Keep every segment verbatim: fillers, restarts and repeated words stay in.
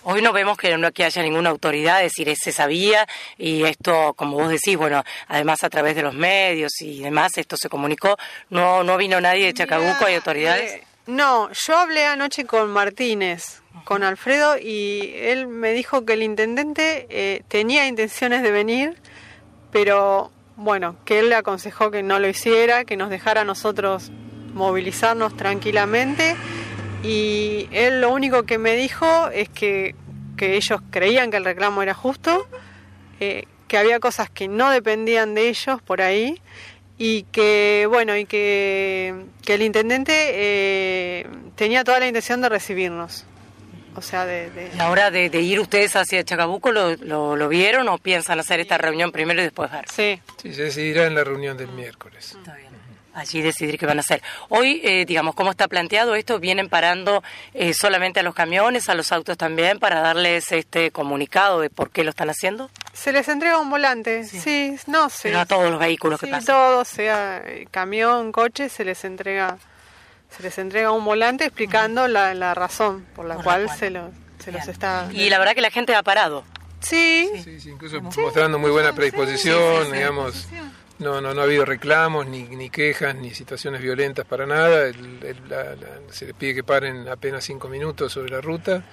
Hoy no vemos que no que haya ninguna autoridad, es decir, se sabía y esto, como vos decís, bueno, además a través de los medios y demás, esto se comunicó. No no vino nadie de Chacabuco, Mirá, ¿hay autoridades? Eh, no, yo hablé anoche con Martínez, uh-huh. con Alfredo, y él me dijo que el intendente eh, tenía intenciones de venir, pero bueno, que él le aconsejó que no lo hiciera, que nos dejara a nosotros movilizarnos tranquilamente, y él lo único que me dijo es que, que ellos creían que el reclamo era justo, eh, que había cosas que no dependían de ellos por ahí, y que bueno y que, que el intendente eh, tenía toda la intención de recibirnos, o sea de, de... ¿Y ahora de, de ir ustedes hacia Chacabuco lo, lo, lo vieron o piensan hacer esta reunión primero y después ver? Sí, sí, se decidirá en la reunión del miércoles. Está bien. Allí decidir qué van a hacer. Hoy, eh, digamos, ¿cómo está planteado esto? ¿Vienen parando eh, solamente a los camiones, a los autos también, para darles este comunicado de por qué lo están haciendo? Se les entrega un volante, sí, sí no sé. Pero a todos los vehículos sí, que pasan. Todos, sea camión, coche, se les entrega se les entrega un volante explicando uh-huh. la, la razón por la por cual, la cual se, lo, se los está... Y la verdad que la gente ha parado. Sí. Sí, sí, sí incluso sí. mostrando muy buena predisposición, sí, sí, sí, digamos... Sí. No, no, no ha habido reclamos, ni, ni quejas, ni situaciones violentas para nada. El, el, la, la, se les pide que paren apenas cinco minutos sobre la ruta.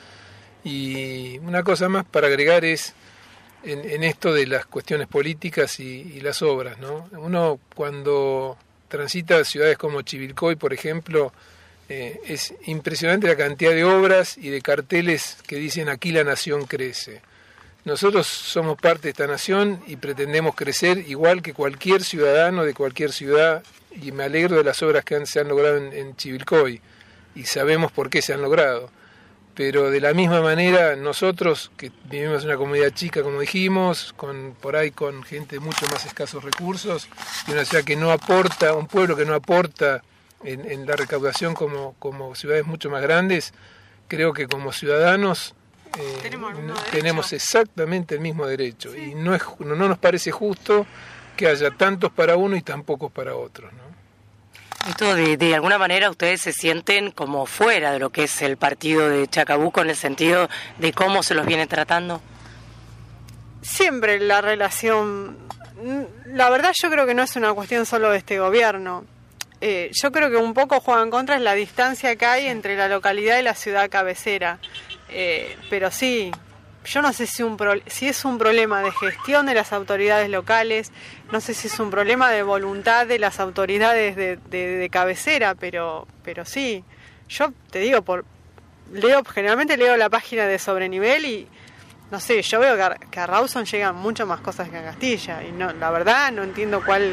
Y una cosa más para agregar es en, en esto de las cuestiones políticas y, y las obras, ¿no? Uno cuando transita ciudades como Chivilcoy, por ejemplo, eh, es impresionante la cantidad de obras y de carteles que dicen aquí la nación crece. Nosotros somos parte de esta nación y pretendemos crecer igual que cualquier ciudadano de cualquier ciudad, y me alegro de las obras que han, se han logrado en, en Chivilcoy y sabemos por qué se han logrado, pero de la misma manera nosotros que vivimos en una comunidad chica, como dijimos, con por ahí con gente de mucho más escasos recursos, y una ciudad que no aporta, un pueblo que no aporta en, en la recaudación como, como ciudades mucho más grandes, creo que como ciudadanos Eh, ¿Tenemos, no, tenemos exactamente el mismo derecho, sí. y no, es, no, no nos parece justo que haya tantos para uno y tan pocos para otros, ¿no? Esto de, de alguna manera ustedes se sienten como fuera de lo que es el partido de Chacabuco en el sentido de cómo se los viene tratando. Siempre la relación, la verdad yo creo que no es una cuestión solo de este gobierno. Eh, yo creo que un poco juega en contra es la distancia que hay entre la localidad y la ciudad cabecera. Eh, pero sí, yo no sé si, un pro, si es un problema de gestión de las autoridades locales, no sé si es un problema de voluntad de las autoridades de, de, de cabecera, pero pero sí, yo te digo, por leo generalmente leo la página de Sobrenivel y no sé, yo veo que a, que a Rawson llegan mucho más cosas que a Castilla y no, la verdad no entiendo cuál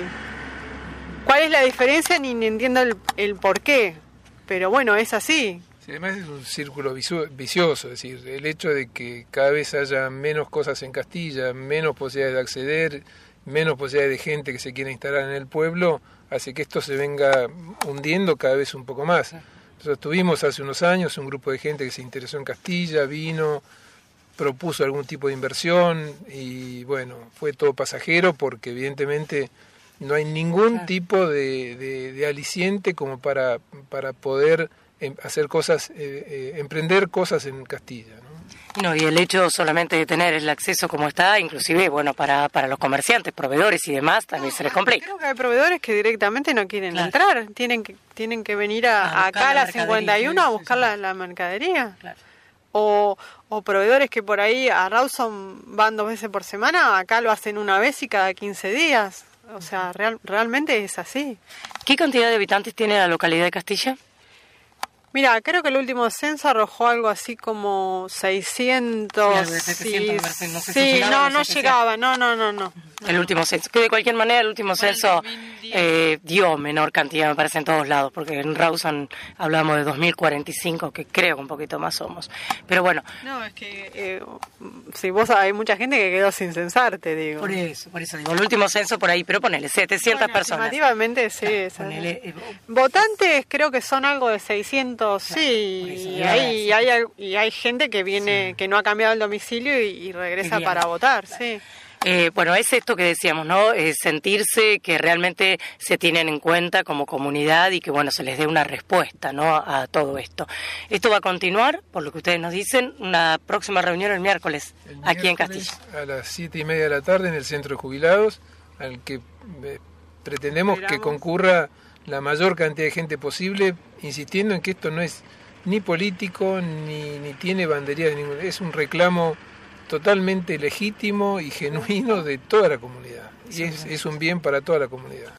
cuál es la diferencia ni, ni entiendo el, el por qué, pero bueno, es así. Sí, además es un círculo vicioso, es decir, el hecho de que cada vez haya menos cosas en Castilla, menos posibilidades de acceder, menos posibilidades de gente que se quiera instalar en el pueblo, hace que esto se venga hundiendo cada vez un poco más. Nosotros tuvimos hace unos años un grupo de gente que se interesó en Castilla, vino, propuso algún tipo de inversión y bueno, fue todo pasajero porque evidentemente no hay ningún tipo de, de, de aliciente como para, para poder hacer cosas, eh, eh, emprender cosas en Castilla, ¿no? No, y el hecho solamente de tener el acceso como está, inclusive, bueno, para, para los comerciantes, proveedores y demás, también no, se les complica. Creo que hay proveedores que directamente no quieren claro. entrar, tienen que tienen que venir a, a acá a la, la cincuenta y uno a buscar la, la mercadería. Claro. O, o proveedores que por ahí a Rawson van dos veces por semana, acá lo hacen una vez y cada quince días. O sea, real, realmente es así. ¿Qué cantidad de habitantes tiene la localidad de Castilla? Mira, creo que el último censo arrojó algo así como seiscientos. Sí, setecientos, sí, no sé sí, si no, no llegaba, no, no, no, no. El último censo, que de cualquier manera el último censo eh, dio menor cantidad, me parece, en todos lados, porque en Rawson hablamos de dos mil cuarenta y cinco, que creo que un poquito más somos. Pero bueno. No, es que, eh, si vos hay mucha gente que quedó sin censar, te digo. Por eso, por eso digo, el último censo por ahí, pero ponele setecientas bueno, personas. Estimativamente, sí. Ah, ponele, eh, votantes creo que son algo de seiscientos, claro, sí, eso, y, hay, sí. y, hay, y hay gente que viene, sí. que no ha cambiado el domicilio y, y regresa y para votar, claro. sí. Eh, bueno, es esto que decíamos, ¿no? Eh, sentirse que realmente se tienen en cuenta como comunidad y que, bueno, se les dé una respuesta, ¿no? A, a todo esto. Esto va a continuar, por lo que ustedes nos dicen, una próxima reunión el miércoles, el aquí miércoles en Castilla. A las siete y media de la tarde en el Centro de Jubilados, al que eh, pretendemos Esperamos. que concurra la mayor cantidad de gente posible, insistiendo en que esto no es ni político, ni, ni tiene banderías de ningún... Es un reclamo totalmente legítimo y genuino de toda la comunidad. Y es, es un bien para toda la comunidad.